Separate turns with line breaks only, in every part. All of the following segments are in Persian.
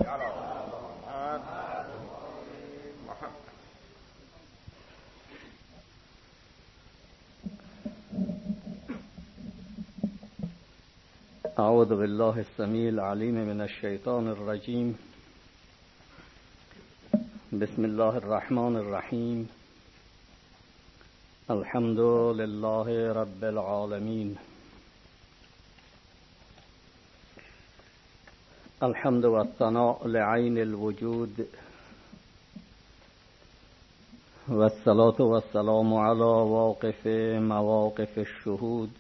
اعوذ بالله السمیع العلیم من الشیطان الرجیم. بسم الله الرحمن الرحیم. الحمد لله رب العالمین. الحمد والثناء لعین الوجود والصلاة والسلام على واقف مواقف الشهود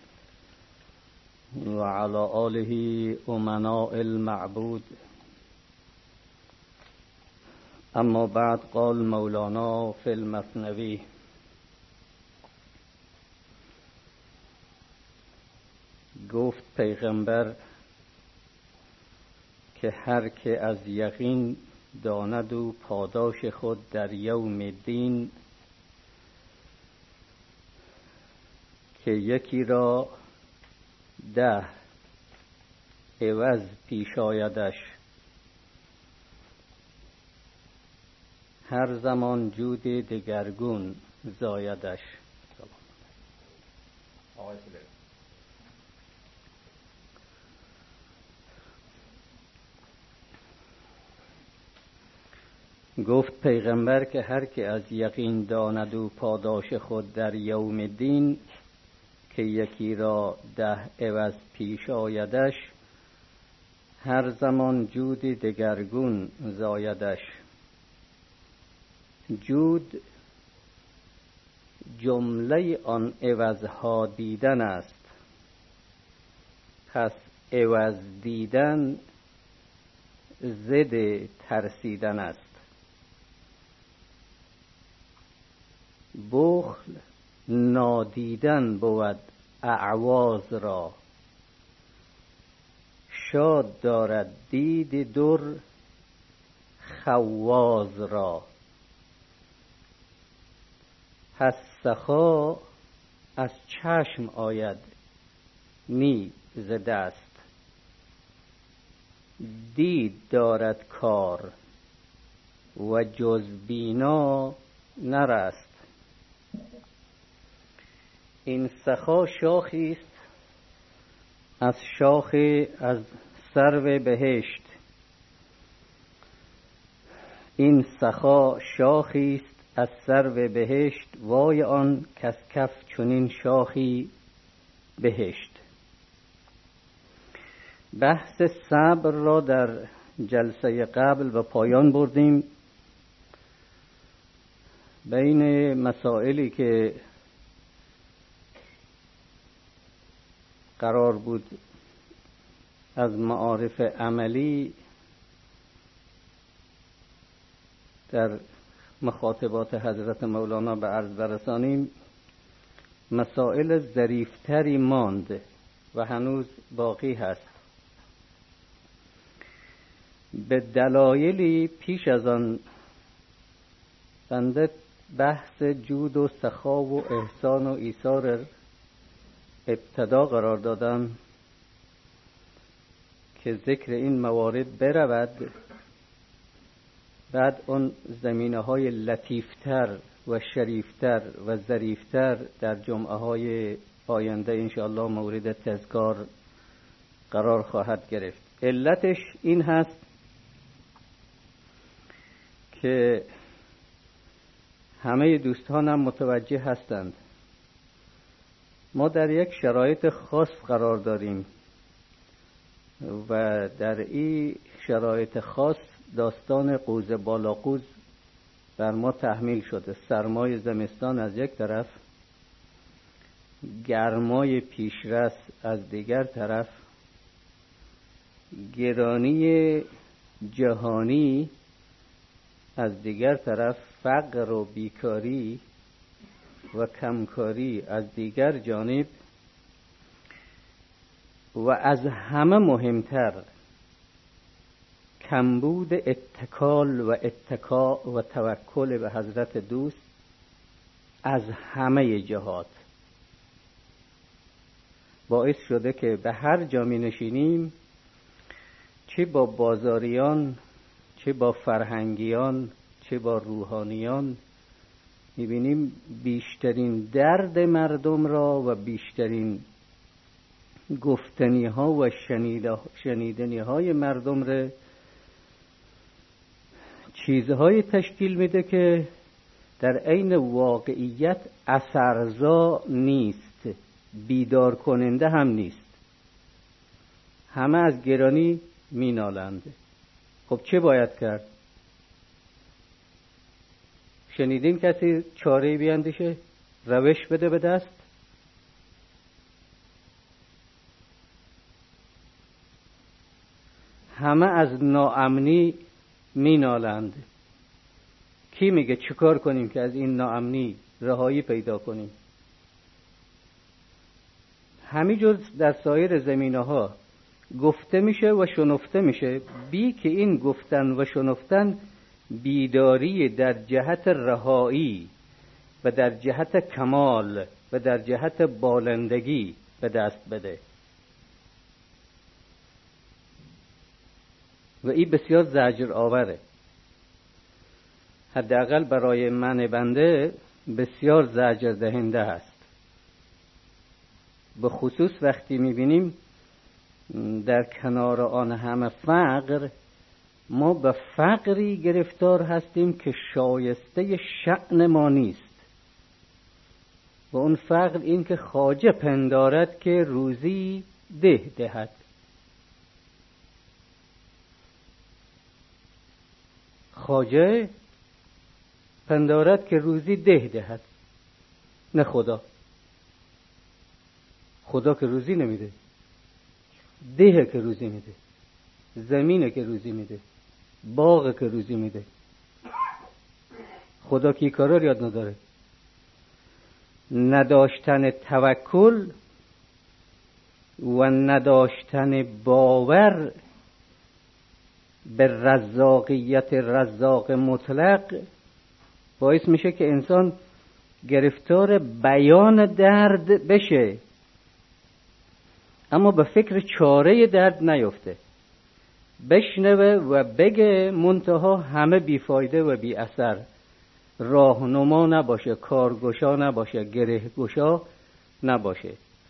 وعلى آله أمناء المعبود. اما بعد، قال مولانا في المثنوی: گفت پیغمبر که هر که از یقین داند و پاداش خود در یوم دین، که یکی را 10 عوض پیش آیدش، هر زمان جود دگرگون زایدش. گفت پیغمبر که هر که از یقین داند و پاداش خود در یوم دین، که یکی را 10 عوض پیش آیدش، هر زمان جود دگرگون زایدش. جود جمله آن عوضها دیدن است، پس عوض دیدن ضد ترسیدن است. بخل نادیدن بود اعواض را، شاد دارد دید در خواض را. پس سخا از چشم آید نی ز دست، دید دارد کار و جز بینا نرست. این سخا شاخی است از از سرو بهشت. این سخا شاخی است از سرو بهشت، وای آن کس کف چنین شاخی بهشت. بحث صبر را در جلسه قبل به پایان بردیم. بین مسائلی که قرار بود از معارف عملی در مخاطبات حضرت مولانا به عرض برسانیم، مسائل ظریفتری ماند و هنوز باقی هست. به دلایلی پیش از آن بنده بحث جود و سخا و احسان و ایثار ابتدا قرار دادم که ذکر این موارد برود، بعد اون زمینه های لطیفتر و شریفتر و ظریفتر در جمعه های آینده انشاءالله مورد تذکار قرار خواهد گرفت. علتش این هست که همه دوستانم متوجه هستند ما در یک شرایط خاص قرار داریم و در این شرایط خاص داستان قوز بالاقوز بر ما تحمیل شده. سرمای زمستان از یک طرف، گرمای پیشرس از دیگر طرف، گرانی جهانی از دیگر طرف، فقر و بیکاری و کمکاری از دیگر جانب، و از همه مهمتر کمبود اتکال و اتکا و توکل به حضرت دوست از همه جهات باعث شده که به هر جا می نشینیم چه با بازاریان، چه با فرهنگیان، چه با روحانیان می‌بینیم بیشترین درد مردم را و بیشترین گفتنی ها و شنیدنی های مردم را چیزهای تشکیل میده که در عین واقعیت اثرزا نیست، بیدار کننده هم نیست. همه از گرانی مینالند. خب چه باید کرد؟ شنیدین کسی چاره بیاندیشه؟ روش بده به دست؟ همه از ناامنی مینالند. کی میگه چیکار کنیم که از این ناامنی رهایی پیدا کنیم؟ همین جز در سایر زمینه‌ها گفته میشه و شنفته میشه، بی که این گفتن و شنفتن بیداری در جهت رهایی و در جهت کمال و در جهت بالندگی به دست بده. و این بسیار زجر آوره، حداقل برای من بنده بسیار زجر دهنده است. به خصوص وقتی میبینیم در کنار آن همه فقر ما به فقری گرفتار هستیم که شایسته شأن ما نیست. و اون فقر این که خواجه پندارد که روزی ده دهد. خواجه پندارد که روزی ده دهد، نه خدا. خدا که روزی نمیده، ده که روزی میده، زمینه که روزی میده، باغ که روزی میده. خدا کی کارا یاد نداره. نداشتن توکل و نداشتن باور به رزاقیت رزاق مطلق باعث میشه که انسان گرفتار بیان درد بشه، اما به فکر چاره درد نیفته. بشنوه و بگه، منتها همه بیفایده و بی اثر، راهنما نباشه، کارگشا نباشه، گرهگشا نباشه.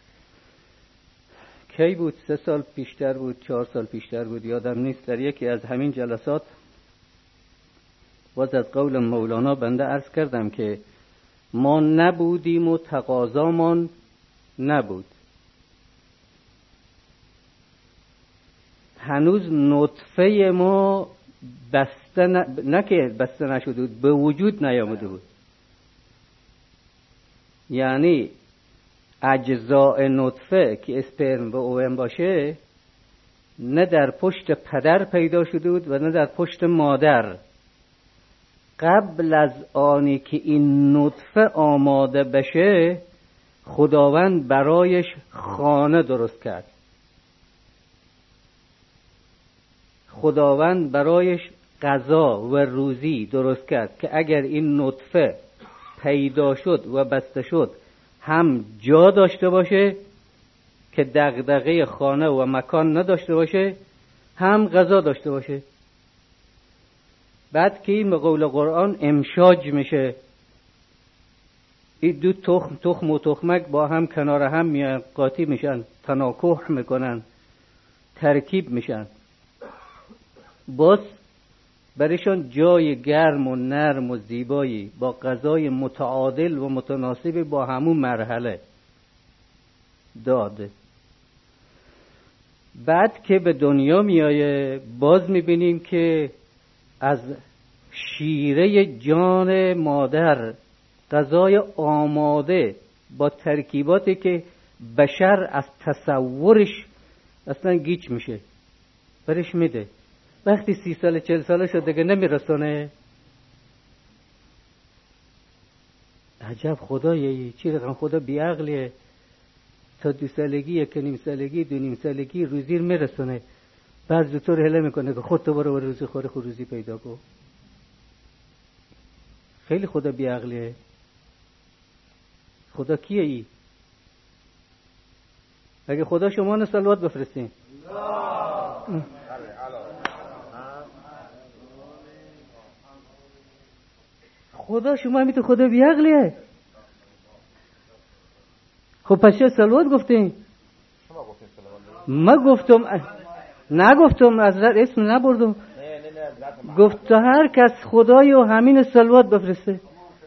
کی بود؟ 3 سال پیشتر بود، 4 سال پیشتر بود، یادم نیست، در یکی از همین جلسات باز از قول مولانا بنده عرض کردم که ما نبودیم و تقاضامان نبود. هنوز نطفه ما بسته نه که بسته نشده بود، به وجود نیامده بود. یعنی اجزاء نطفه که اسپرم و اوم باشه نه در پشت پدر پیدا شده بود و نه در پشت مادر. قبل از آنی که این نطفه آماده بشه خداوند برایش خانه درست کرد. خداوند برایش غذا و روزی درست کرد که اگر این نطفه پیدا شد و بسته شد هم جا داشته باشه که دغدغه خانه و مکان نداشته باشه، هم غذا داشته باشه. بعد که این به قول قرآن امشاج میشه، این دو تخم و تخمک با هم کنار هم میان، قاطی میشن، تناکح میکنن، ترکیب میشن، باز برایشان جای گرم و نرم و زیبایی با غذای متعادل و متناسب با همون مرحله داده. بعد که به دنیا میایه باز میبینیم که از شیره جان مادر غذای آماده با ترکیباتی که بشر از تصورش اصلا گیج میشه برش میده. وقتی 30 سال 40 ساله شد دیگه نمیرسونه. عجب خدایه، چی رقم خدا بیعقلیه، تا 2 سالگی 1 سالگی 2 سالگی روزی میرسونه. بعد زودتر هله میکنه که خود تو برو روزی خوره، خود روزی پیدا کن. خیلی خدا بیعقلیه. خدا کیه ای؟ اگه خدا شما نه صلوات بفرستین. خدا شما همیتون خدا بیعقلیه. خب پس چه صلوات گفتین؟ ما گفتم نگفتم، از اسم نبردم. گفت هر کس خدای و همین صلوات بفرسته.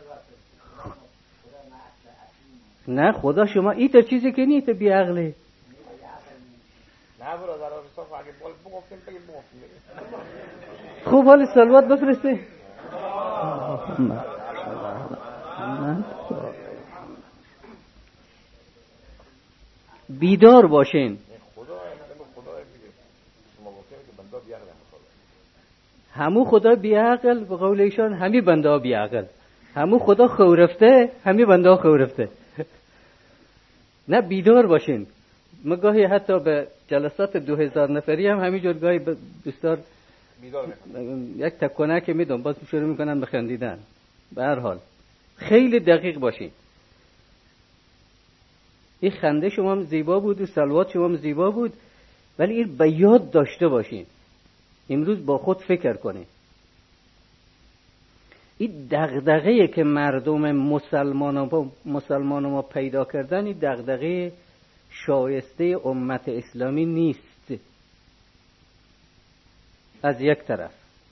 نه خدا شما این چیزی که نیست بیعقله.
نه برادر حساب اگه بگفتیم
خوب حال صلوات بفرسته. بیدار باشین. همو خدا بیعقل، به قول ایشان همی بنده ها بیعقل. همو خدا خورفته، همی بنده ها خورفته. نه بیدار باشین. ما گاهی حتی به جلسات 2000 نفری هم همینجور گاهی دوستار یک تکنه که میدونم باز شروع میکنن بخندیدن. به هر حال خیلی دقیق باشین. این خنده شما هم زیبا بود و صلوات شما هم زیبا بود، ولی این به یاد داشته باشین. امروز با خود فکر کنین. این دغدغه‌ای که مردم مسلمان ما پیدا کردن، این دغدغه شایسته امت اسلامی نیست. از یک طرف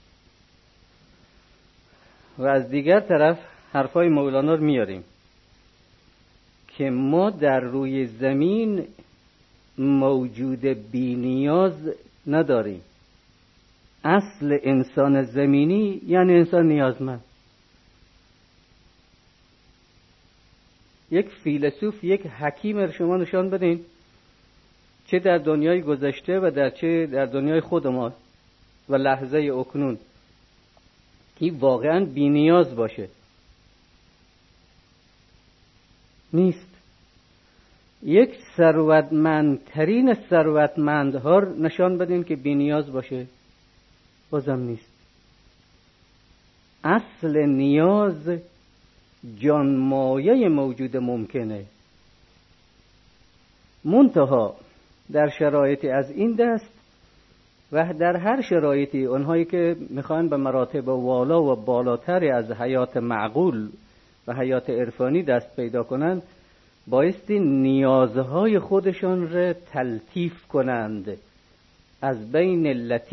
و از دیگر طرف حرفای مولانا رو میاریم که ما در روی زمین موجود بی نیاز نداریم. اصل انسان زمینی یعنی انسان نیازمند. یک فیلسوف، یک حکیم رو شما نشان بدین چه در دنیای گذشته و چه در دنیای خود ما و لحظه اکنون که واقعا بی نیاز باشه. نیست. یک ثروتمندترین ثروتمندها رو نشان بدین که بی نیاز باشه، بازم نیست. اصل نیاز جانمایه موجود ممکنه. منتها در شرایطی از این دست و در هر شرایطی اونهایی که میخوان به مراتب والا و بالاتر از حیات معقول و حیات عرفانی دست پیدا کنند، بایستی نیازهای خودشان را تلطیف کنند. از بین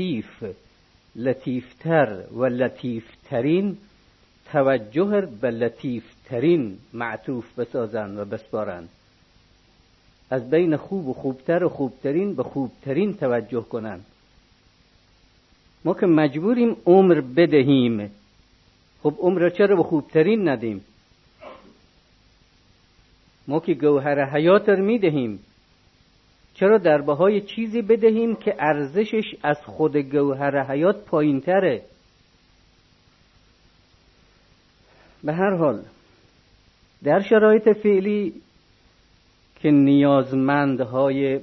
لطیفتر و لطیفترین توجه به لطیفترین معطوف بسازند و بسپارند. از بین خوب و خوبتر و خوبترین به خوبترین توجه کنند. ما که مجبوریم عمر بدهیم، خب عمر چرا به خوبترین ندیم؟ ما که گوهر حیات رو میدهیم، چرا در بهای چیزی بدهیم که ارزشش از خود گوهر حیات پایین تره؟ به هر حال در شرایط فعلی که نیازمندهای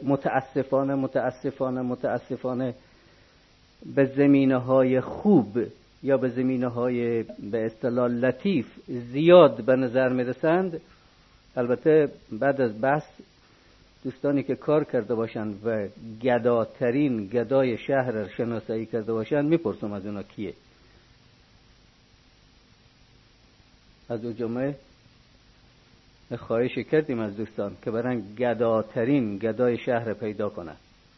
متاسفانه به زمینه‌های خوب یا به زمینه‌های به اصطلاح لطیف زیاد به نظر میرسند، البته بعد از بحث دوستانی که کار کرده باشند و گداترین گدای شهر را شناسایی کرده باشند میپرسم از اونا کیه. از او جمعه خواهش کردیم از دوستان که برن گداترین گدای شهر پیدا کنن.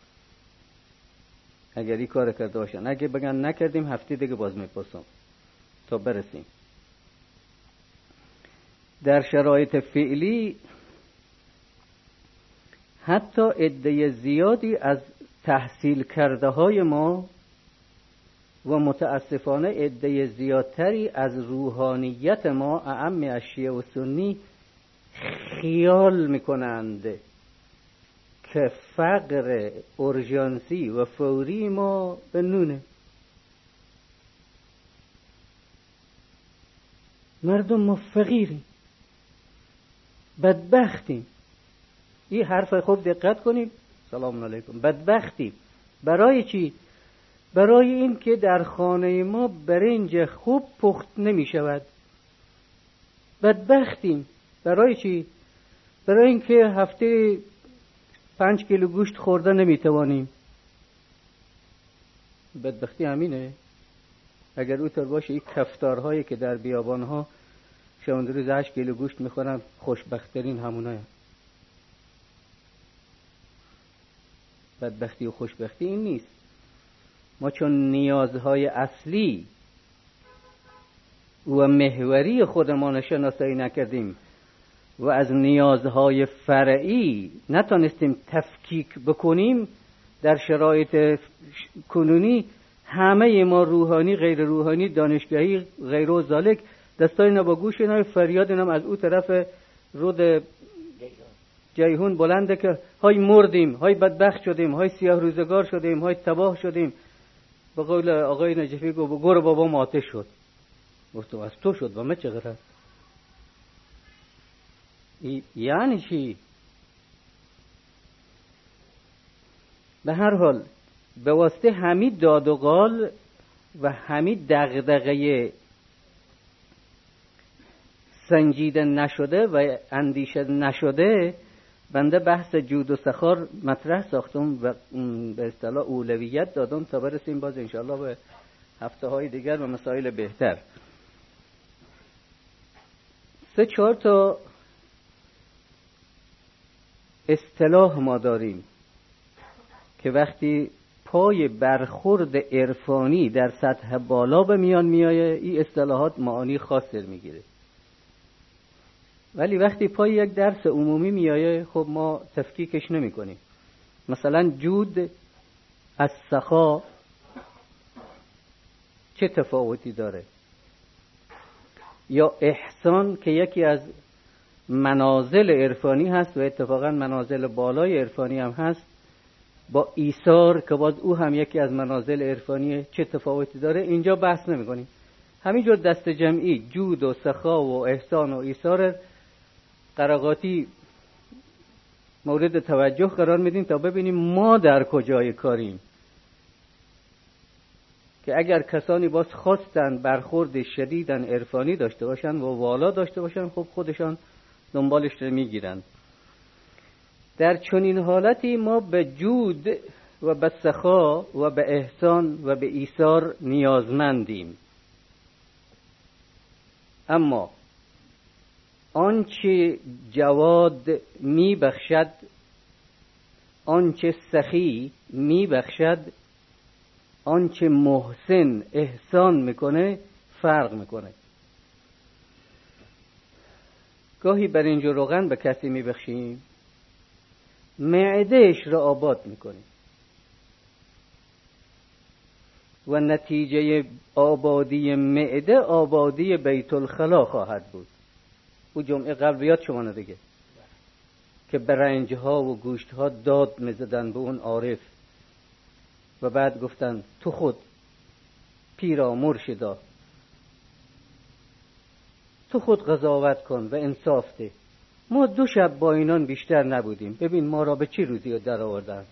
اگر این کار کرده باشن، اگه بگن نکردیم هفته دیگه باز میپرسم تا برسیم. در شرایط فعلی حتی عده زیادی از تحصیل کرده های ما و متاسفانه عده زیادتری از روحانیت ما اعم از شیعه و سنی خیال میکنند که فقر اورژانسی و فوری ما به نونه. مردم ما فقیریم، بدبختیم. این حرف خوب دقت کنیم. سلام علیکم. بدبختیم. برای چی؟ برای این که در خانه ما برنج خوب پخت نمی شود. بدبختیم. برای چی؟ برای این که هفته 5 کیلو گوشت خورده نمی توانیم. بدبختی همینه. اگر اونطور باشه این کفتارهایی که در بیابانها شبانه روز 8 کیلو گوشت میخورن، خوشبخت‌ترین همونایی. بدبختی و خوشبختی این نیست. ما چون نیازهای اصلی و محوری خودمان شناسایی نکردیم و از نیازهای فرعی نتونستیم تفکیک بکنیم، در شرایط کنونی همه ما روحانی، غیر روحانی، دانشگاهی، غیر و ذالک، دستای اینا با گوش اینا فریاد اینم از اون طرف رود جیهون بلنده که های مردیم، های بدبخت شدیم، های سیاه روزگار شدیم، های تباه شدیم. به قول آقای نجفی گفت گور بابا ماته شد. گفتم از تو شد و من چه غرض؟ یعنی چی؟ به هر حال به واسطه همین داد و قال و همین دغدغه سنجیده نشده و اندیشه نشده، بنده بحث جود و سخار مطرح ساختم و به اصطلاح اولویت دادم تا برسیم باز انشاءالله به هفته های دیگر و مسائل بهتر. 3-4 تا اصطلاح ما داریم که وقتی پای برخورد عرفانی در سطح بالا به میان میایه، این اصطلاحات معانی خاصی میگیره. ولی وقتی پای یک درس عمومی میایه خب ما تفکیکش نمی کنیم. مثلا جود از سخا چه تفاوتی داره؟ یا احسان که یکی از منازل عرفانی هست و اتفاقا منازل بالای عرفانی هم هست، با ایثار که باز او هم یکی از منازل عرفانیه، چه تفاوتی داره؟ اینجا بحث نمی کنیم. همینجور دست جمعی جود و سخا و احسان و ایثار قراقاتی مورد توجه قرار میدیم تا ببینیم ما در کجای کاریم، که اگر کسانی باز خواستن برخورد شدیدن عرفانی داشته باشن و والا داشته باشن، خب خودشان دنبالش رو میگیرن. در چنین حالتی ما به جود و به سخا و به احسان و به ایثار نیازمندیم. اما آنچه جواد می بخشد، آنچه سخی می بخشد، آنچه محسن احسان میکنه فرق میکنه. گاهی برنج و روغن به کسی می بخشیم، معدهش را آباد میکنیم و نتیجه آبادی معده آبادی بیت الخلا خواهد بود. او جمعه قبل یاد شما دیگه که برنج ها و گوشت ها داد میزدن به اون عارف و بعد گفتن تو خود پیرا مرشدا، تو خود قضاوت کن و انصاف ده. ما 2 شب با اینان بیشتر نبودیم، ببین ما را به چی روزی در آوردن.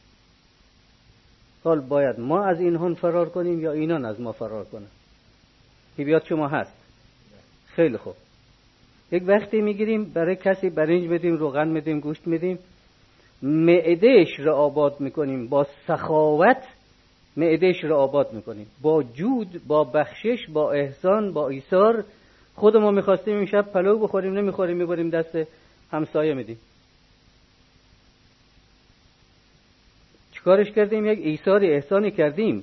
حال باید ما از اینهان فرار کنیم یا اینان از ما فرار کنن؟ که بیاد شما هست. خیلی خوب، یک وقتی میگیریم برای کسی برنج بدیم، روغن بدیم، گوشت بدیم، معدهش را آباد میکنیم با سخاوت، معدهش را آباد میکنیم با جود، با بخشش، با احسان، با ایثار. خود ما میخواستیم این شب پلو بخوریم، نمیخوریم، میبریم دست همسایه میدیم. چیکارش کردیم؟ یک ایثاری، احسانی کردیم،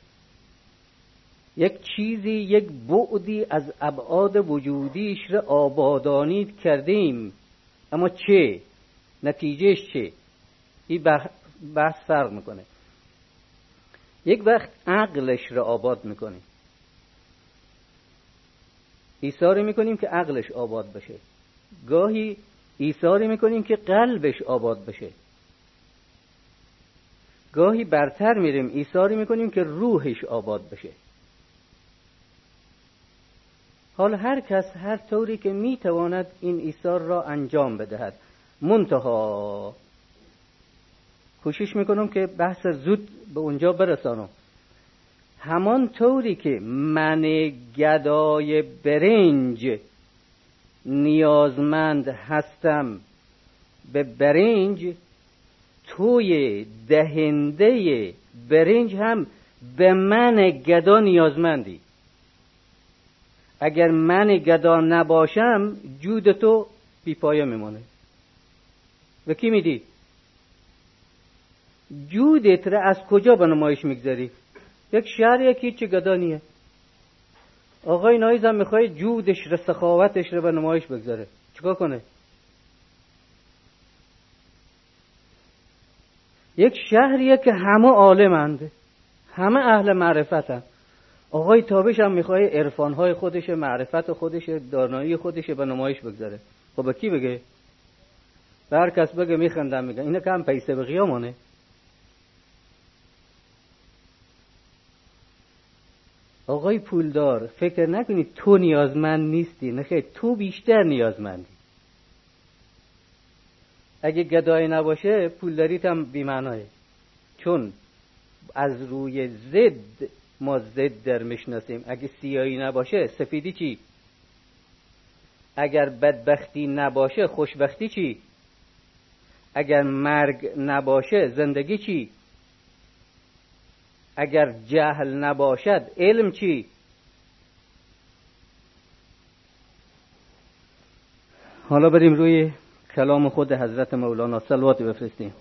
یک چیزی، یک بعدی از ابعاد وجودیش را آبادانی کردیم. اما چه؟ نتیجهش چه؟ این بحث فرق میکنه. یک وقت عقلش را آباد میکنیم، ایثاری میکنیم که عقلش آباد بشه. گاهی ایثاری میکنیم که قلبش آباد بشه. گاهی برتر میریم ایثاری میکنیم که روحش آباد بشه. حال هر کس هر طوری که میتواند این ایثار را انجام بدهد. منتها کوشش میکنم که بحث زود به اونجا برسانم. همان طوری که من گدای برنج نیازمند هستم به برنج، توی دهنده برنج هم به من گدا نیازمندی. اگر من گدا نباشم جود تو بی پایه میمونه. و کی میدی؟ جودت را از کجا به نمایش میگذاری؟ یک شهر یکی چه گدا نیه. آقای نایزم میخواه جودش را سخاوتش را به نمایش بگذاره، چیکار کنه؟ یک شهریه که همه عالمند، همه اهل معرفتن. آقای تابش هم میخواه عرفانهای خودش، معرفت خودش، دانایی خودش به نمایش بگذاره. خب به کی بگه؟ به هر کس بگه میخندم میگه اینه که هم پیسه به قیامانه. آقای پولدار فکر نکنی تو نیازمند نیستی، نخیر تو بیشتر نیازمندی. اگه گدای نباشه پولداریت هم بی‌معنایه، چون از روی ضد ما ضد در میشناسیم. اگه سیاهی نباشه سفیدی چی؟ اگر بدبختی نباشه خوشبختی چی؟ اگر مرگ نباشه زندگی چی؟ اگر جهل نباشد علم چی؟ حالا بریم روی کلام خود حضرت مولانا، صلوات بفرستیم.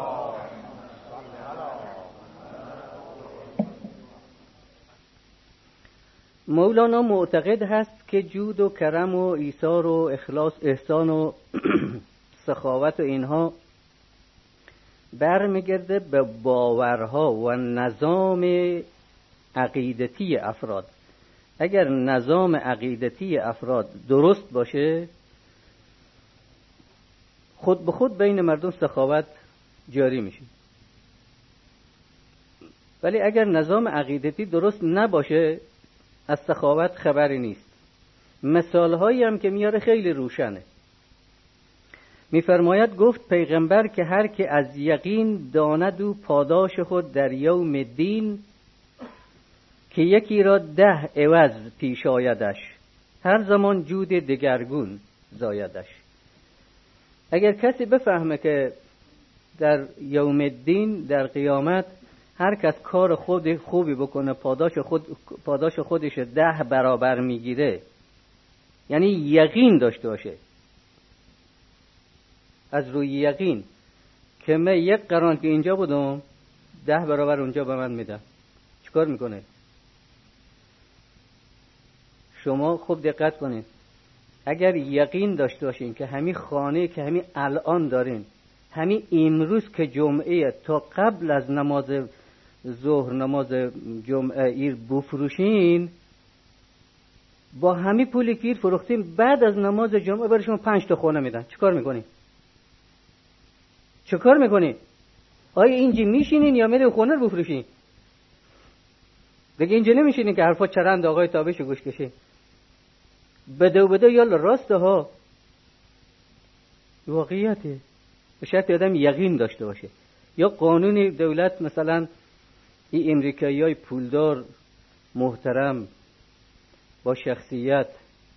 مولانا معتقد هست که جود و کرم و ایثار و اخلاص، احسان و سخاوت و اینها برمیگرده به باورها و نظام عقیدتی افراد. اگر نظام عقیدتی افراد درست باشه خود به خود بین مردم سخاوت جاری میشه. ولی اگر نظام عقیدتی درست نباشه از سخاوت خبری نیست. مثال هایی هم که میاره خیلی روشنه. میفرماید گفت پیغمبر که هر که از یقین داند و پاداش خود در یوم دین، که یکی را 10 عوض پیش آیدش، هر زمان جود دگرگون زایدش. اگر کسی بفهمه که در یوم الدین، در قیامت، هر کس کار خود خوبی بکنه پاداش خودش 10 برابر میگیره، یعنی یقین داشته باشه، از روی یقین که من 1 قران که اینجا بودم 10 برابر اونجا به من میدم، چیکار میکنه؟ شما خوب دقت کنید. اگر یقین داشته باشین که همین خانه که همین الان دارین، همین امروز که جمعه، تا قبل از نماز ظهر نماز جمعه ایر بفروشین، با همین پولی که ایر فروختین بعد از نماز جمعه برای شما 5 تا خونه میدن. چیکار میکنین؟ چیکار میکنین؟ آیا اینجا میشینین یا میرین خونه رو بفروشین؟ دیگه اینجا نمیشینین که حرفا چرند آقای تابش گوش کشین. بده یا راسته ها، واقعیته. به شرط آدم یقین داشته باشه. یا قانون دولت، مثلا این امریکایی‌های پولدار محترم با شخصیت،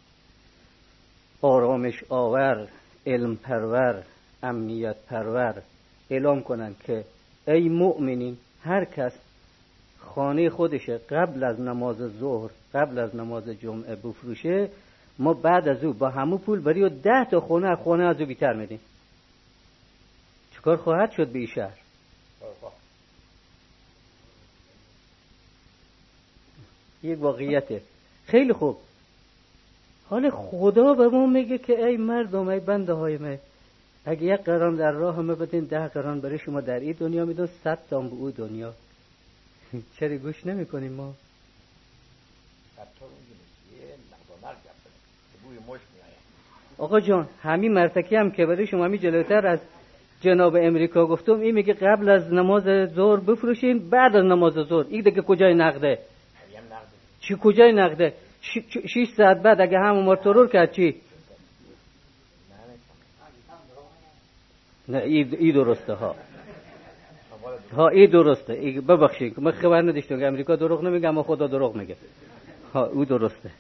آرامش آور، علم پرور، امنیت پرور اعلام کنن که ای مؤمنین، هر کس خانه خودشه قبل از نماز ظهر، قبل از نماز جمعه بفروشه، ما بعد از او با همون پول برای 10 تا خونه از او بیتر میدیم. چیکار خواهد شد به این شهر؟ یک واقعیته. خیلی خوب. حال خدا به ما میگه که ای مردم، ای بنده های من، اگه 1 قران در راه ما بدین 10 قران برای شما در این دنیا میدون، 100 تا به اون دنیا. چرا گوش نمی کنیم ما؟ آقا جان، همین مرتکی هم که برای شما همین جلوتر از جناب امریکا گفتم، این میگه قبل از نماز ظهر بفروشین بعد از نماز ظهر. این دیگه کجای نقده؟ چی کجای نقده؟ 6 ساعت بعد اگه همون ما ترور کرد چی؟ نه ای درسته ها. ای درسته. ای ببخشید من خبر نداشتم که امریکا دروغ نمیگه اما خدا دروغ میگه. او درسته.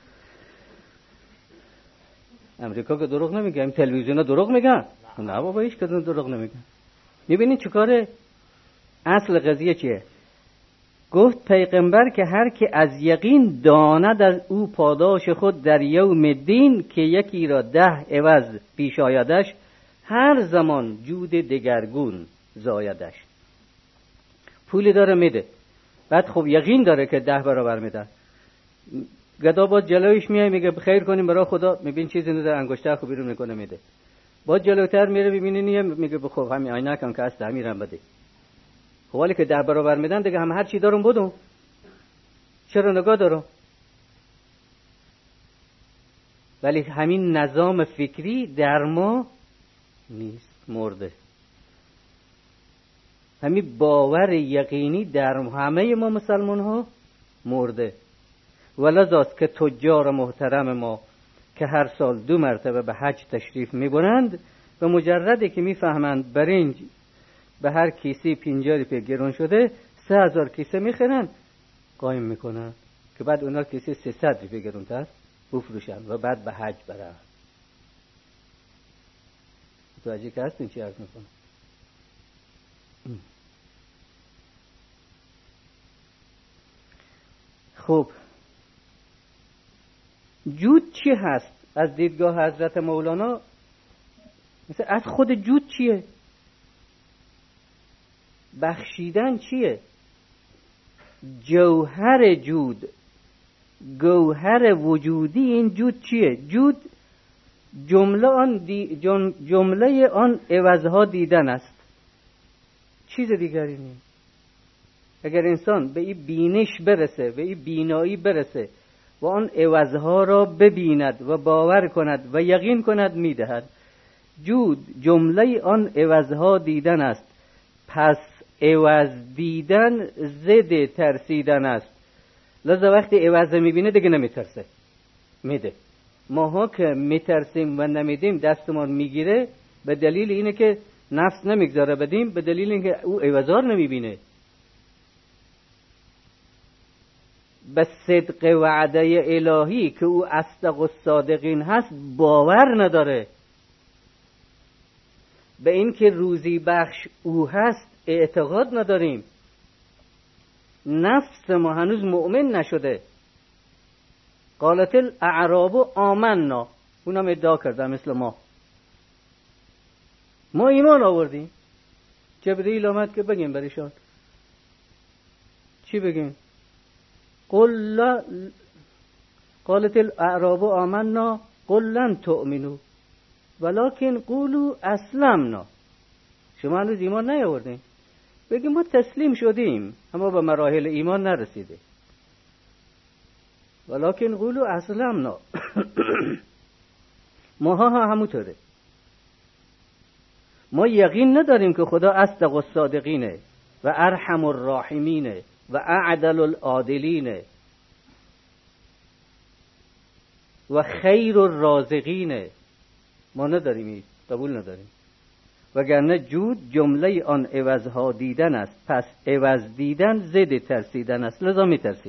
امریکا که دروغ نمیگه، این تلویزیونا دروغ میگن. نه بابا هیچ کدوم دروغ نمیگن. میبینید چیکاره؟ اصل قضیه چیه؟ گفت پیغمبر که هر که از یقین داند از او پاداش خود در یوم دین که یکی را 10 عوض پیش آیدش، هر زمان جود دگرگون زایدش. پولی داره میده، بعد خب یقین داره که 10 برابر میده. گدا باز جلویش میای میگه بخیر کنیم برای خدا، میبین چیزی نداره، انگشتر خب بیرون میکنه میده. باز جلوتر میره میبینی میگه خب همین عینکم که هست همیرم بده. خب ولی که 10 برابر میدن دیگه هم هر چی دارم بدم، چرا نگاه دارم؟ ولی همین نظام فکری در ما نیست، مرده. همین باور یقینی در همه ما مسلمان ها مرده. ولذاست که تجار محترم ما که هر سال 2 مرتبه به حج تشریف میبرند، به مجردی که میفهمند برنج به هر کیسه 50 روپیه گران شده 3000 کیسه میخرند قایم میکنند که بعد اونا کیسه 300 روپیه گرانتر بفروشن و بعد به حج برن. متوجه که هستین چی عرض میکنم؟ خب جود چی هست از دیدگاه حضرت مولانا؟ مثل از خود جود چیه؟ بخشیدن چیه؟ جوهر جود، گوهر وجودی این جود چیه؟ جود جمله آن عوضها دیدن است، چیز دیگری نیست. اگر انسان به این بینش برسه، به این بینایی برسه و آن عوضها را ببیند و باور کند و یقین کند میدهد. جود جمله آن عوضها دیدن است، پس عوض دیدن ضد ترسیدن است. لذا وقتی عوض میبینه دیگه نمیترسه، میده. ماها که میترسیم و نمیدیم دستمان میگیره به دلیل اینه که نفس نمیگذاره بدیم، به دلیل اینکه او عوضار نمیبینه. به صدق وعده الهی که او اصدق الصادقین هست باور نداره. به این که روزی بخش او هست اعتقاد نداریم. نفس ما هنوز مؤمن نشده. قالت الاعراب آمنا، اونم ادعا کرده مثل ما ایمان آوردیم. جبرئیل آمد که بگیم برایشان. چی بگیم؟ قالت الاعراب آمنا قل لن تؤمنوا ولكن قولوا اسلمنا. شما هنوز ایمان نیاوردین. بگیم ما تسلیم شدیم اما به مراحل ایمان نرسیده. ولكن قولوا اسلمنا. ماها همونطوره. ما یقین نداریم که خدا اصدق الصادقینه و ارحم الراحمینه و اعدل العادلینه و خیر الرازقینه. ما نداریم، قبول نداریم. وگرنه جود جمله آن عوضها دیدن است، پس عوض دیدن ضد ترسیدن است، لذا میترسیم.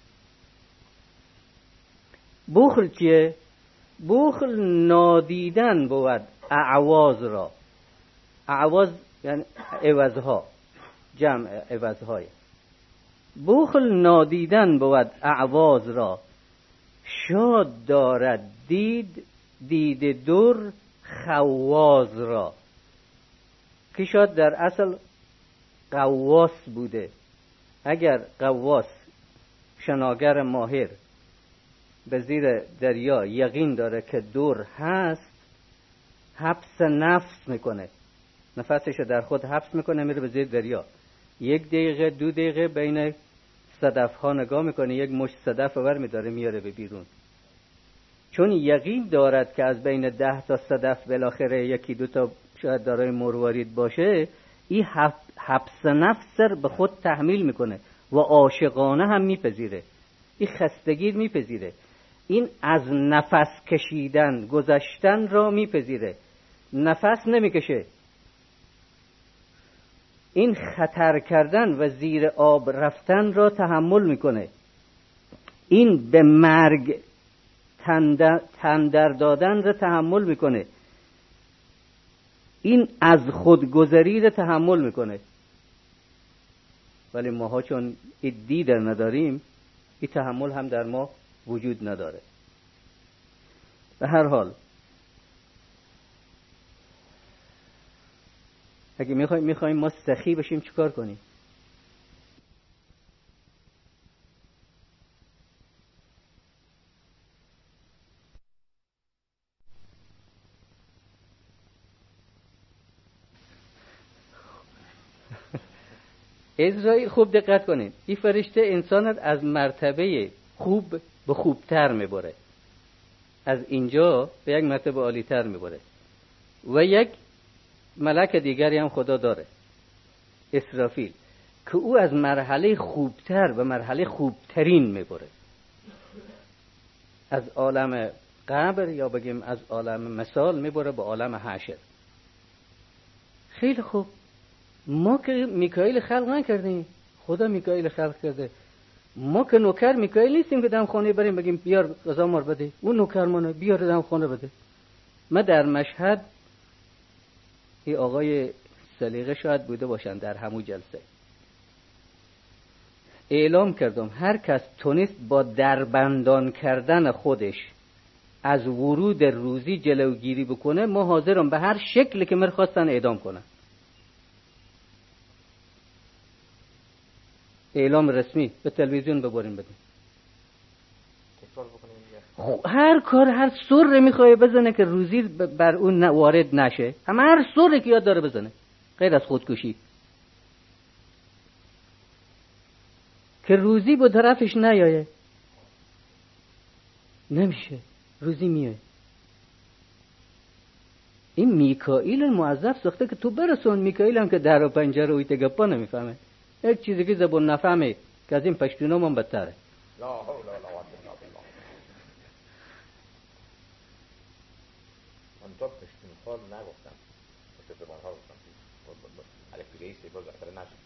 بخل چیه؟ بخل نادیدن بود اعواز را. اعواز یعنی عوضها، جمع عوضهای. بخل نادیدن بود اعواز را، شاد دارد دید در خواز را. که شاد در اصل قواس بوده. اگر قواس شناگر ماهر به زیر دریا یقین داره که در هست، حبس نفس میکنه، نفسش در خود حبس میکنه، میره به زیر دریا. 1 دقیقه 2 دقیقه بین صدف ها نگاه میکنه، یک مشت صدف ور میداره میاره به بیرون. چون یقین دارد که از بین 10 تا صدف بالاخره 1-2 تا شاید دارای مروارید باشه، این حبس نفس به خود تحمیل میکنه و عاشقانه هم میپذیره. این خستگی میپذیره. این از نفس کشیدن گذشتن را میپذیره. نفس نمیکشه. این خطر کردن و زیر آب رفتن را تحمل میکنه. این به مرگ تندر دادن را تحمل میکنه. این از خودگذری را تحمل میکنه. ولی ماها چون این دید نداریم، این تحمل هم در ما وجود نداره. به هر حال اگه میخوایم ما سخی بشیم چیکار کنیم؟ اسرائیل خوب دقت کنید، این فرشته انسانت از مرتبه خوب به خوبتر میبره، از اینجا به یک مرتبه عالیتر میبره. و یک ملک دیگری هم خدا داره، اسرافیل، که او از مرحله خوبتر به مرحله خوبترین میبره، از عالم قبر یا بگیم از عالم مثال میبره به عالم حشر. خیلی خوب، ما که میکائیل خلق نکردیم، خدا میکائیل خلق کرده. ما که نوکر میکائیل نیستیم که دم خانه بریم بگیم بیار غذا مار بده، اون نوکر مانه بیار دم خانه بده. ما در مشهد این آقای سلیقه شاید بوده باشن، در همون جلسه اعلام کردم هر کس تونست با دربندان کردن خودش از ورود روزی جلوگیری بکنه، ما حاضرم به هر شکلی که میخواستن اعدام کنن. اعلام رسمی به تلویزیون ببرین بدین. هر کار، هر سر میخوای بزنه که روزی بر اون وارد نشه، هم هر سری که یاد داره بزنه، غیر از خودکشی، که روزی به طرفش نیایه. نمیشه، روزی میایه. این میکائیل المعذب ساخته که تو برسون. میکائیل هم که در و پنجره و ایتگپا نمیفهمه، یک چیزی که زبون نفهمه که از این پشتونام هم بدتره.
لا حول ولا قوة الا بالله. من تو پشتونخوار نگفتم، مثل زبانها گفتم الکتریسی باز اکتره نشد.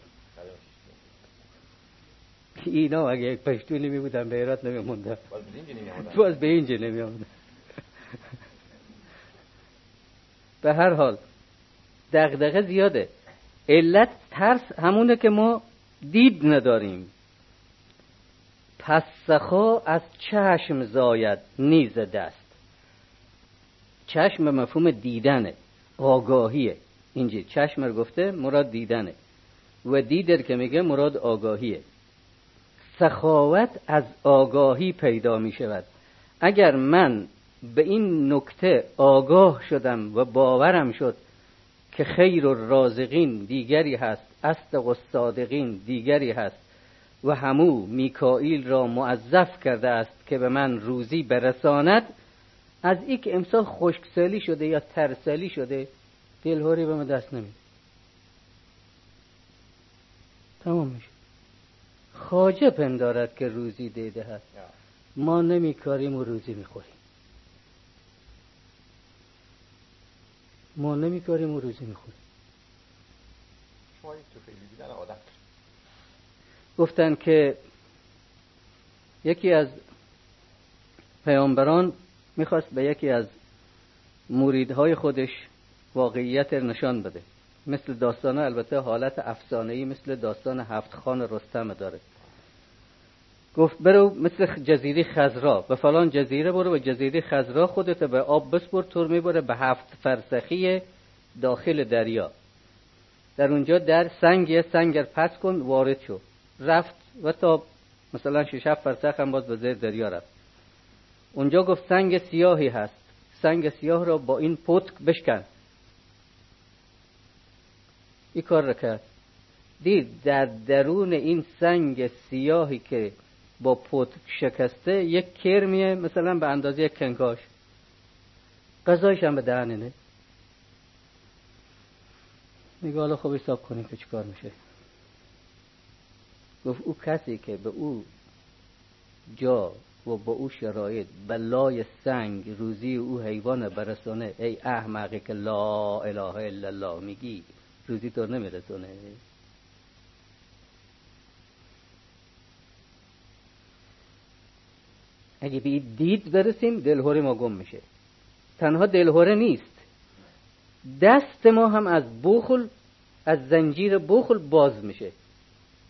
اینا اگه یک پشتونی می بودن به ایراد نمی مونده،
باز
به اینجا نمی آمده. به هر حال دغدغه زیاده. علت ترس همونه که ما دید نداریم. پس سخا از چشم زاید نیز دست. چشم به مفهوم دیدنه، آگاهیه. اینجا چشم رو گفته مراد دیدنه و دیدر که میگه مراد آگاهیه. سخاوت از آگاهی پیدا می شود. اگر من به این نکته آگاه شدم و باورم شد که خیر الرازقین دیگری هست، اصدق الصادقین دیگری هست و همو میکائیل را موظف کرده است که به من روزی برساند، از این که امسال خشکسالی شده یا ترسالی شده دلهوری به من دست نمید. تمام میشه. خواجه پندارد که روزی دیده هست، ما نمیکاریم و روزی میخوریم. ما نمیکاریم و روزی میخوریم.
شما یک توفیلی دیدن آدم.
گفتن که یکی از پیامبران میخواست به یکی از مریدهای خودش واقعیت نشان بده، مثل داستان، البته حالت افسانه‌ای مثل داستان هفت خان رستم داره. گفت برو مثل جزیره خضرا، به فلان جزیره برو، به جزیره خضرا خودت به آب بسپر، طور میبره به 7 فرسخی داخل دریا. در اونجا در سنگر پس کن، وارد شو. رفت و تا مثلا 6-7 فرسخ هم باز به زیر دریا رفت. اونجا گفت سنگ سیاهی هست، سنگ سیاه را با این پتک بشکن. این کار را کرد. دید در درون این سنگ سیاهی که با پتک شکسته یک کرمیه، مثلا به اندازه یک کنکاش. غذایش هم به دهنه نه. میگه حالا خوب حساب کنیم که چیکار میشه. گفت او کسی که به او جا و با او شرایط بلای سنگ روزی او حیوان برسانه، ای احمقی که لا اله الا الله میگی، روزی تو نمیرسونه. اگه به این دید برسیم دلهوره ما گم میشه. تنها دلهوره نیست، دست ما هم از بخل، از زنجیر بخل باز میشه.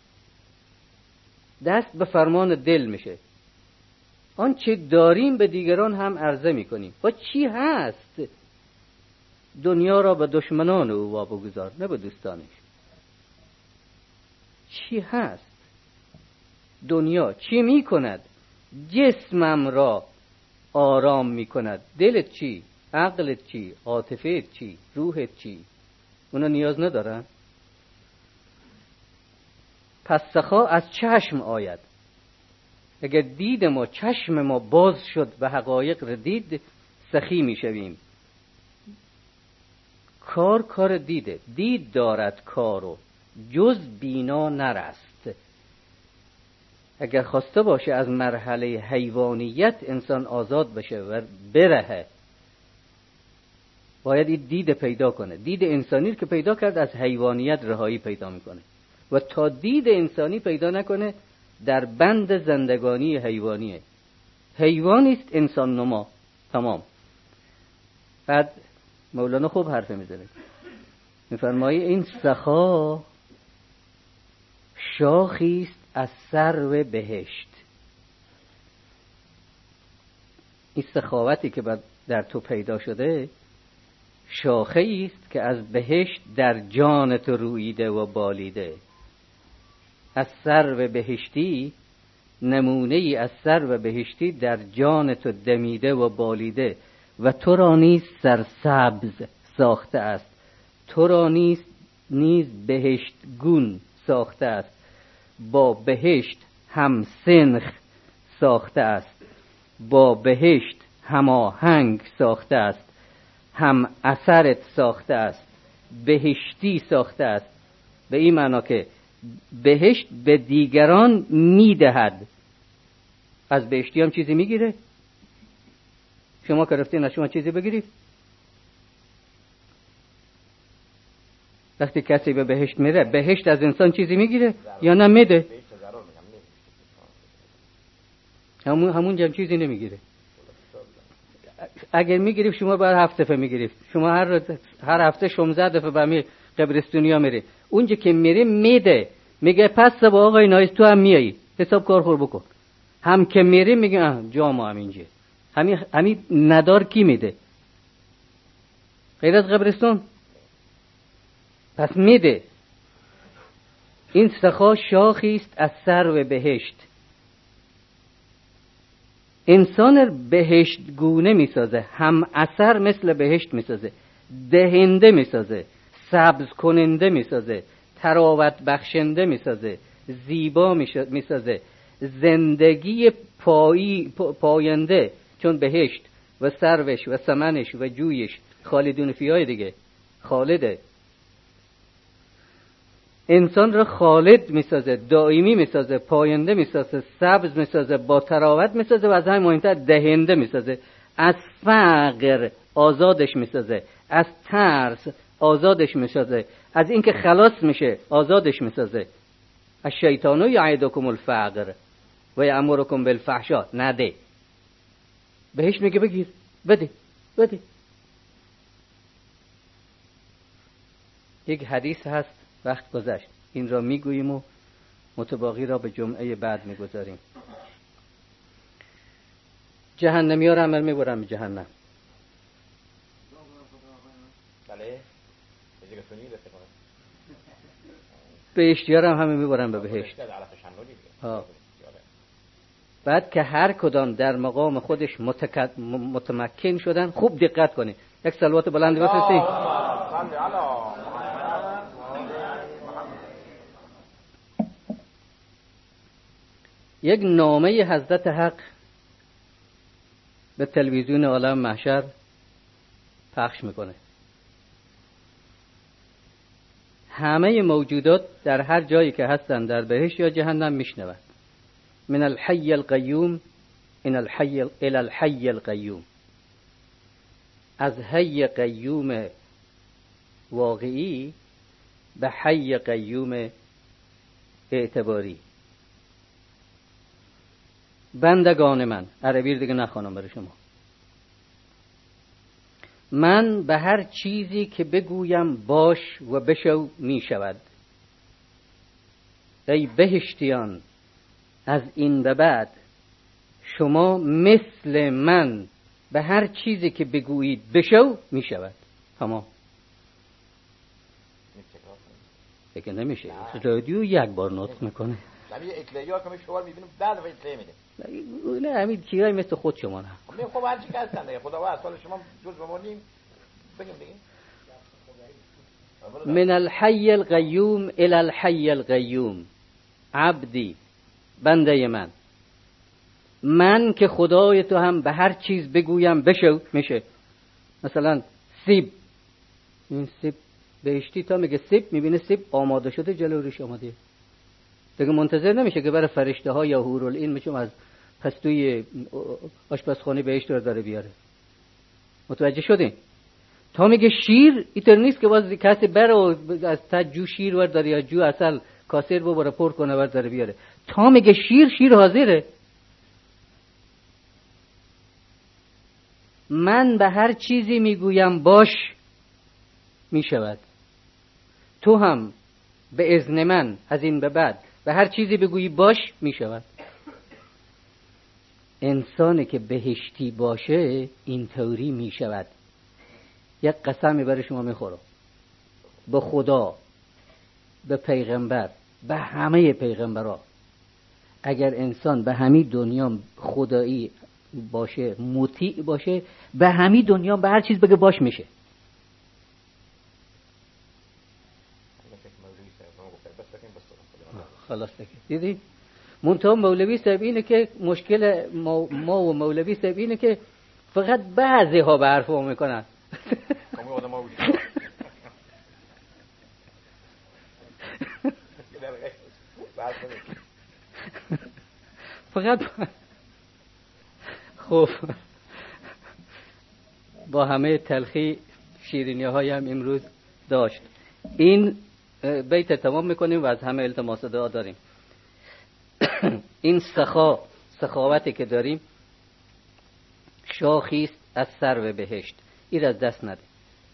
دست به فرمان دل میشه. آن چه داریم به دیگران هم عرضه میکنیم. و چی هست؟ دنیا را به دشمنان او واگذار، نه به دوستانش. چی هست؟ دنیا چی میکند؟ جسمم را آرام میکند. دلت چی؟ عقلت چی؟ عاطفت چی؟ روحت چی؟ اونا نیاز ندارن؟ پس سخا از چشم آید. اگر دید ما، چشم ما باز شد به حقایق را دید، سخی میشویم. کار دیده، دید دارد کارو، جز بینا نرست. اگر خواسته باشه از مرحله حیوانیت انسان آزاد بشه و برهه، باید این دید پیدا کنه. دید انسانی که پیدا کرد از حیوانیت رهایی پیدا میکنه. و تا دید انسانی پیدا نکنه در بند زندگانی حیوانیه. حیوانیست انسان نما. تمام. بعد مولانا خوب حرف میزنه، میفرمایی این سخا شاخیست از سرو بهشت. این سخاوتی که در تو پیدا شده شاخه است که از بهشت در جان تو رویده و بالیده. از سرو بهشتی، نمونه ای از سرو بهشتی در جان تو دمیده و بالیده. و تو را نیز سرسبز ساخته است، تو را نیز بهشت گون ساخته است. با بهشت هم سنخ ساخته است، با بهشت هماهنگ ساخته است. هم اثرت ساخته است، بهشتی ساخته است. به این معنا که بهشت به دیگران میدهد. از بهشتی هم چیزی میگیره؟ شما که رفتین از شما چیزی بگیرید؟ وقتی کسی به بهشت میره، بهشت از انسان چیزی میگیره یا نه میده؟ همون جمع چیزی نمیگیره. اگر میگیرید شما باید 7 دفعه میگیرید. شما هر هفته 16 دفعه به می قبرستونیا میری. اونجا که میری میده، میگه پس با آقای نایس تو هم میایی، حساب کار خور بکن. هم که میری میگه جا ما هم اینجا. همین ندار کی میده؟ غیر از قبرستون؟ پس میده. این سخا شاخی است از سرو بهشت. انسان بهشت گونه میسازه، هم اثر مثل بهشت میسازه، دهنده میسازه، سبز کننده میسازه، تراوت بخشنده میسازه، زیبا میسازه، زندگی پاینده. چون بهشت و سروش و سمنش و جویش خالدون فیهای دیگه، خالده. انسان را خالد میسازه، دائمی میسازه، پاینده میسازه، سبز میسازه، با تراوت میسازه و از همین مهمتر دهنده میسازه. از فقر آزادش میسازه، از ترس آزادش میسازه، از اینکه خلاص میشه آزادش میسازه. از شیطانو یعدکم الفقر و یأمرکم بالفحشاء. نده. بهش میگه بگیر، بده. یک حدیث هست، وقت گذشت، این را میگوییم و متباقی را به جمعه بعد میگذاریم. جهنمی ها را عمل میبرن به جهنم. بهشتی ها را هم همه میبرن به بهشت. بعد که هر کدام در مقام خودش متمکن شدن، خوب دقت کنید. یک صلوات بلند بفرستید. یک نامه حضرت حق به تلویزیون عالم محشر پخش میکنه. همه موجودات در هر جایی که هستن در بهشت یا جهنم میشنون. من الحی القیوم الى الحی القیوم. از حی قیوم واقعی به حی قیوم اعتباری. بندگان من، عربی دیگه نخوانم برای شما، من به هر چیزی که بگویم باش و بشو می شود. ای بهشتیان از این به بعد شما مثل من به هر چیزی که بگویید بشو میشود. تمام. دیگه نمیشه. رادیو یک بار نطق میکنه.
یعنی اطلاعی ها که شما میبینیم بعد و اطلاعی میده.
نه همین چیزایی مثل خود شما نه.
خب هر چی که هستن دیگه خدا از سال شما جز بمونیم بگیم دیگه.
من الحی القیوم الی الحی القیوم عبدی، بنده من که خدای تو هم به هر چیز بگویم بشو میشه. مثلا سیب، این سیب بهشتی تا میگه سیب، میبینه سیب آماده شده جلو روش آماده، دیگه منتظر نمیشه که برای فرشته ها یا حورالعین میشم از پستوی آشپزخانه بهشت رو داره بیاره. متوجه شدین؟ تا میگه شیر، اینطور نیست که باز کسی بره و از تا جو شیر ور داره یا جو اصل کاسر ببره پر کنه ور داره بیاره. تا میگه شیر حاضره. من به هر چیزی میگویم باش میشود. تو هم به اذن من از این به بعد به هر چیزی بگویی باش میشود. انسانی که بهشتی باشه اینطوری میشود. یک قسمی برای شما میخورم، به خدا، به پیغمبر، به همه پیغمبرها، اگر انسان به همه دنیا خدایی باشه، مطیع باشه، به همه دنیا به هر چیز بگه باش میشه. خلاص دیدی؟ منتها مولوی صاحب اینه که مشکل ما و مولوی صاحب اینه که فقط بعضی ها به حرف ما میکنن. فقط خب با همه تلخی شیرینی های هم امروز داشت. این بیت تمام میکنیم و از همه التماس دعا داریم. این سخاوتی که داریم شاخیست از سرو بهشت، این از دست نده.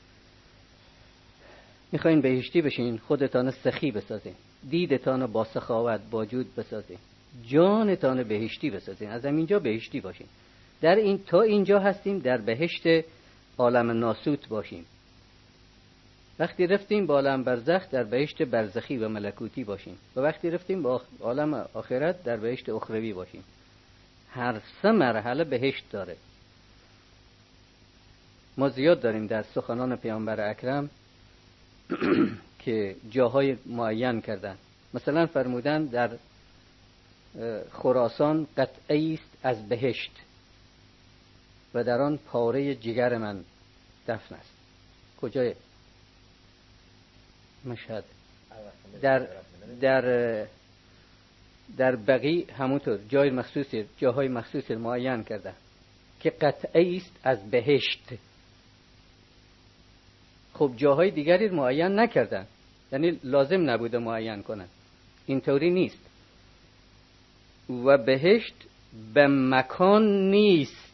میخواین بهشتی بشین، خودتان سخی بسازین، دیدتان با سخاوت با جود بسازین، جانتان بهشتی بسازین، از همینجا بهشتی باشین. در این تا اینجا هستیم در بهشت عالم ناسوت باشیم. وقتی رفتیم با عالم برزخ در بهشت برزخی و ملکوتی باشیم و وقتی رفتیم با عالم آخرت در بهشت اخروی باشیم. هر سه مرحله بهشت داره. ما زیاد داریم در سخنان پیامبر اکرم که جاهای معین کردن. مثلا فرمودن در خراسان قطعی است از بهشت و در آن پاره جگر من دفن است. کجای مشهد؟ در بقیع همونطور جای مخصوصی، جاهای مخصوصی معین کرده که قطعی است از بهشت. خب جاهای دیگری معین نکردن، یعنی لازم نبوده معین کنن. اینطوری نیست. و بهشت به مکان نیست.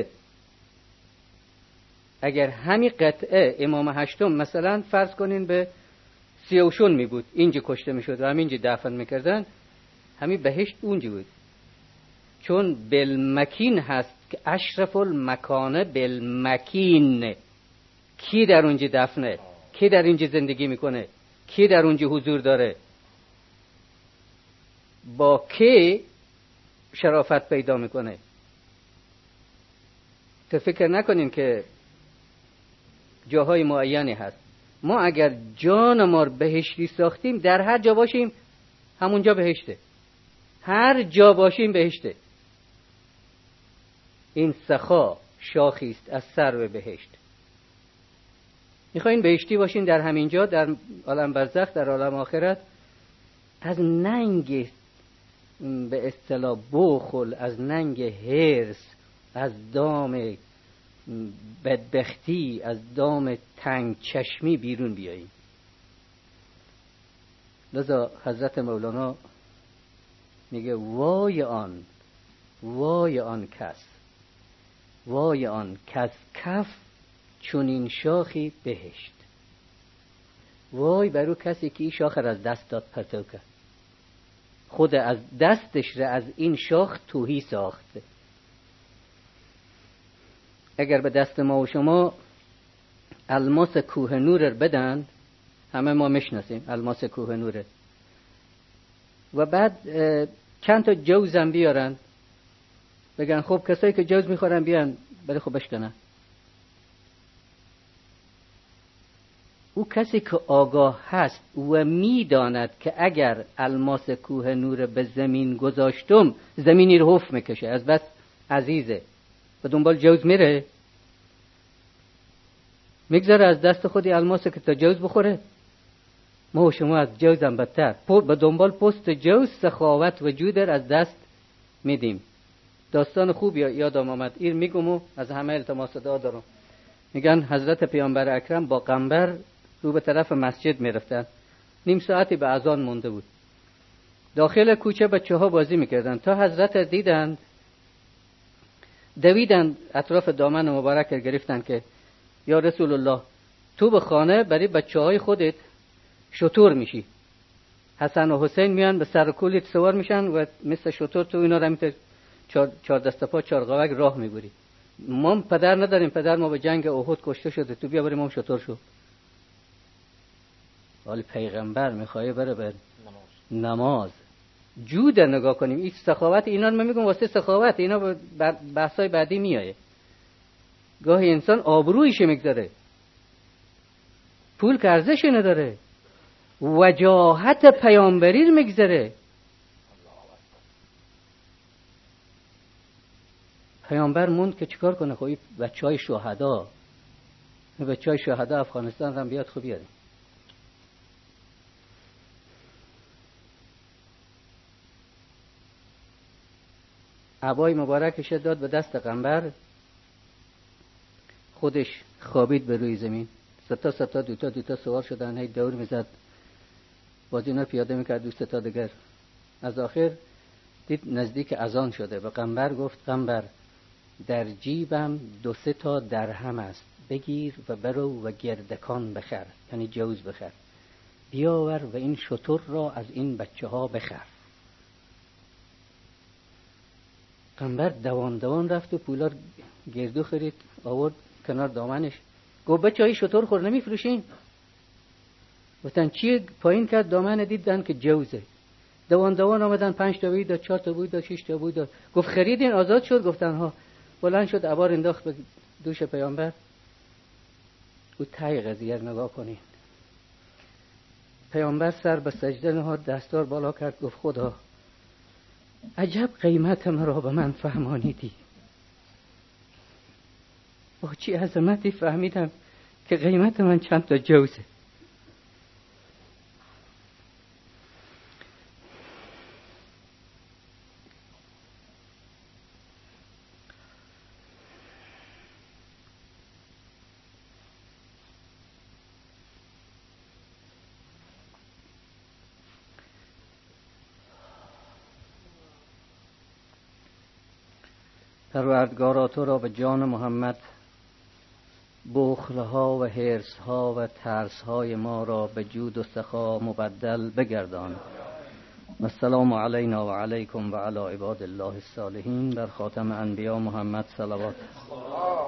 اگر همین قطعه امام هشتم مثلا فرض کنین به سیوشون می بود، اینجا کشته می شد و همینجا دفن می کردن، همین بهشت اونجا بود. چون بالمکین هست که اشرف المکانه بالمکین. کی در اونجا دفنه؟ کی در اینجا زندگی میکنه؟ کی در اونجا حضور داره؟ با کی شرافت پیدا میکنه؟ تو فکر نکنین که جاهای معینی هست. ما اگر جان ما رو بهشتی ساختیم، در هر جا باشیم همونجا بهشته. هر جا باشیم بهشته. این سخا شاخی است از سرو بهشت. میخواین بهشتی باشین در همینجا، در عالم برزخ، در عالم آخرت، از ننگ به اصطلاح بخل، از ننگ حرص، از دام بدبختی، از دام تنگ چشمی بیرون بیاییم. لذا حضرت مولانا میگه وای آن کس کف چونین شاخی بهشت. وای برو کسی که این شاخ را از دست داد پرتو کرد. خود از دستش را از این شاخ تهی ساخته. اگر به دست ما و شما الماس کوهنور بدن، همه ما میشناسیم الماس کوهنوره، و بعد چند تا جوزم بیارن بگن خب کسایی که جوز میخورن بیان بله خب بشکنن. او کسی که آگاه هست و میداند که اگر الماس کوهنور به زمین گذاشتم زمینی رو حف میکشه، از بس عزیزه، و دنبال جوز میره، میگذاره از دست خودی الماس که تا جوز بخوره. ما و شما از جوز هم بدتر به دنبال پست جوز سخاوت وجود از دست میدیم. داستان خوب یادم آمد، ایر میگم و از همه التماس دعا دارم. میگن حضرت پیامبر اکرم با قنبر رو به طرف مسجد میرفتن، نیم ساعتی به اذان مونده بود. داخل کوچه بچه ها بازی میکردن تا حضرت دیدن، دویدن اطراف دامن مبارک گرفتن که یا رسول الله تو به خانه برای بچه های خودت شطور میشی، حسن و حسین میان به سر کولیت سوار میشن و مثل شطور تو اینا رو میتونی چهار دست پا چهار قوک راه میبری. ما پدر نداریم، پدر ما به جنگ احد کشته شده، تو بیا بریم ما شطور شو. ولی پیغمبر میخواه بره به نماز. جود نگاه کنیم، این سخاوت، اینا رو من میگم واسه سخاوت، اینا بحثای بعدی میایه. گاهی انسان آبرویش میگذاره، پول که ارزش نداره، وجاهت پیامبری رو میگذاره. پیامبر موند که چیکار کنه؟ خب بچهای شهدا، بچهای شهدا افغانستان هم بیاد خوب بیاریم. عبای مبارکش داد به دست قنبر، خودش خوابید به روی زمین. ستا دوتا سوار شدن، هی دور میزد، باز اینا پیاده میکرد دوست تا دیگر. از آخر دید نزدیک اذان شده، به قنبر گفت قنبر در جیبم 2-3 درهم است، بگیر و برو و گردکان بخر، یعنی جوز بخر، بیاور و این شتر را از این بچه ها بخر. قنبر دوان رفت و پولا گردو خرید آورد کنار دامنش. گفت بچه های شتر خور نمیفروشین؟ گفتن چیه؟ پایین کرد دامن، دیدن که جوزه. دوان آمدن، 5 تا بود، 4 تا بود، 6 تا بود. گفت خریدین؟ آزاد شد؟ گفتن ها. بلند شد عبار انداخت به دوش پیامبر. او تای قضیه نگاه کنین. پیامبر سر به سجده نهاد، دستار بالا کرد، گفت خدا عجب قیمت مرا به من فهمانیدی. با چی عظمتی فهمیدم که قیمت من چند تا جوزه. پروردگارا تو را به جان محمد بخلها و حرصها و ترسهای ما را به جود و سخا مبدل بگردان. و السلام علینا و علیکم و علی عباد الله الصالحین. بر خاتم انبیا محمد صلوات.